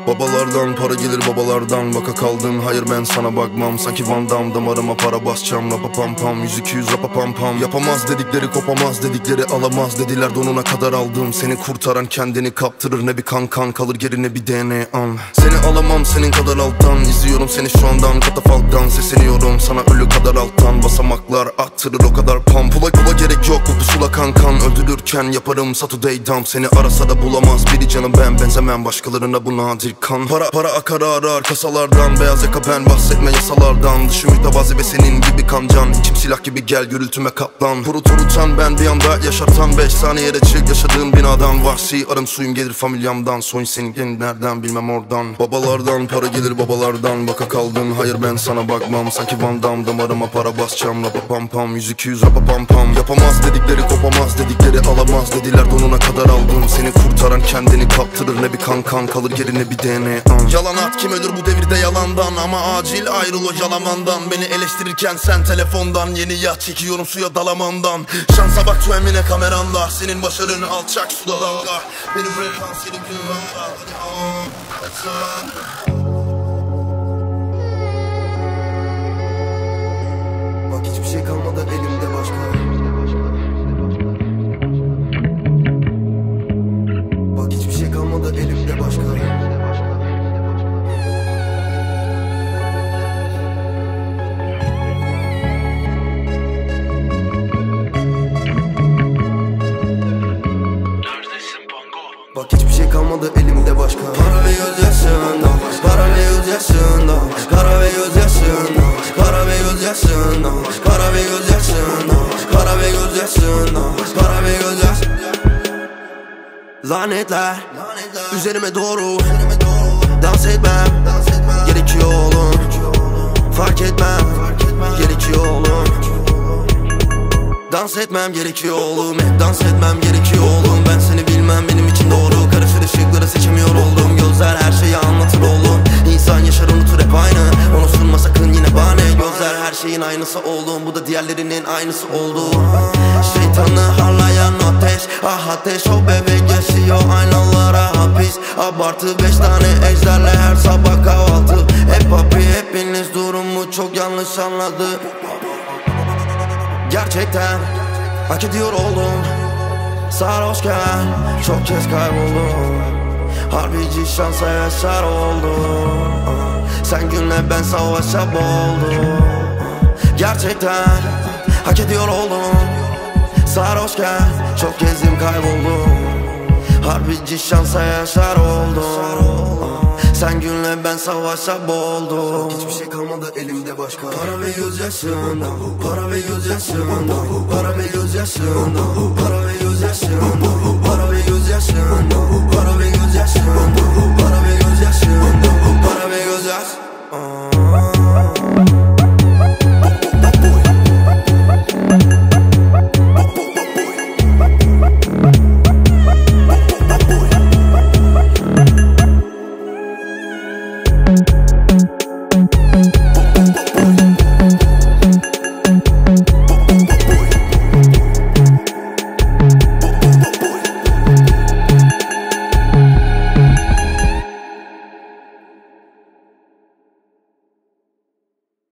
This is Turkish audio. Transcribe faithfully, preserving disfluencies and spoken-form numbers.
Babalardan para gelir babalardan, vaka kaldın hayır ben sana bakmam. Sanki Van Damme damarıma para basacağım. Rapa pam pam, yüz iki yüz rapa pam pam. Yapamaz dedikleri kopamaz dedikleri alamaz dediler, donuna kadar aldım. Seni kurtaran kendini kaptırır, ne bir kan kan kalır geri ne bir D N A'm. Seni alamam senin kadar alttan, izliyorum seni şu andan katafalktan. Sesleniyorum sana ölü kadar alttan, basamaklar attırır o kadar pam. Pula pula gerek yok bu pusula kankan, öldürürken yaparım Saturday dump. Seni arasa da bulamaz biri canım ben, benzemem başkalarına bu nadir kan. Para para akar arar kasalardan, beyaz yaka ben bahsetme yasalardan. Dışı mütevazi ve senin gibi kancan, içim silah gibi gel gürültüme katlan. Hurut hurutan ben bir anda yaşartan, beş saniyede çık yaşadığım binadan. Vahsi arım suyum gelir familyamdan, soyun senin nereden bilmem oradan. Babalardan para gelir babalardan, vaka kaldın hayır ben sana bakmam. Sanki Van Damme damarıma para basacağım. Rapa pam pam, yüz iki yüz rapa pam pam. Yapamaz dedikleri kopamaz dedikleri alamaz dediler, donuna kadar aldım. Seni kurtaran kendini kaptırır, ne bir kan kan kalır geri ne bir D N A'm. Yalan at kim ölür bu devirde yalandan, ama acil ayrıl o yalamandan. Beni eleştirirken sen telefondan, yeni yat çekiyorum suya dalamandan. Şansa bak tu emine kameranda, senin başarın alçak suda dalga. Benim frekans senin günahlar. Bak hiçbir şey kalmadı elimde başka. Bak hiçbir şey kalmadı elimde başka. Bak hiçbir şey kalmadı elimde başka. Para ve gözyaşında, para ve gözyaşında, para ve gözyaşında, para ve gözyaşında, para ve gözyaşında, para ve gözyaşında, para ve gözyaşında. Lanetler üzerime doğru, dans etmem gerekiyor oğlum. Fark etmem gerekiyor oğlum. Dans etmem gerekiyor oğlum, hep dans etmem gerekiyor oğlum. Ben seni bilmem benim için doğru, karışır ışıkları seçemiyor oldum. Gözler her şeyi anlatır oğlum, İnsan yaşar unutur hep aynı, onu sunma sakın yine bahane. Gözler her şeyin aynısı oğlum, bu da diğerlerinin aynısı oldu. Şeytanı harlayan ateş, ah ateş o bebek yaşıyor aynalara hapis. Abartı beş tane ejderle her sabah kahvaltı. Hep papi hepiniz durumu çok yanlış anladı. Gerçekten hak ediyor oldum. Sarhoşken çok kez kayboldum. Harbici şansa yaşar oldum. Sen günle ben savaşa boğuldum. Gerçekten hak ediyor oldum. Sarhoşken çok gezdim kayboldum. Harbici şansa yaşar oldum. Sen günle ben savaşa boğuldum. Hiçbir şey kalmadı elimde başka. Para ve gözyaşında, para ve gözyaşında, para ve gözyaşında, para ve gözyaşında, para ve gözyaşında, para ve gözyaşında, para ve